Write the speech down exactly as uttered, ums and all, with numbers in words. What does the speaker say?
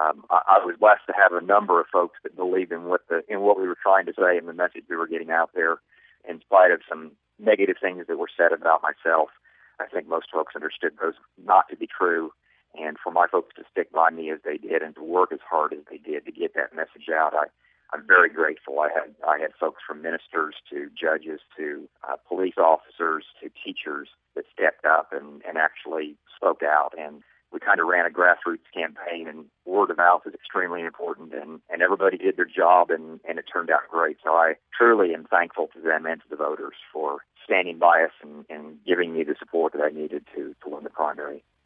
um, I, I was blessed to have a number of folks that believed in what the in what we were trying to say and the message we were getting out there, in spite of some negative things that were said about myself. I think most folks understood those not to be true, and for my folks to stick by me as they did and to work as hard as they did to get that message out, I, I'm very grateful. I had I had folks from ministers to judges to uh, police officers to teachers that stepped up and, and actually spoke out, and we kind of ran a grassroots campaign, and word of mouth is extremely important, and, and everybody did their job, and, and it turned out great. So I truly am thankful to them and to the voters for standing by us and, and giving me the support that I needed to, to win the primary.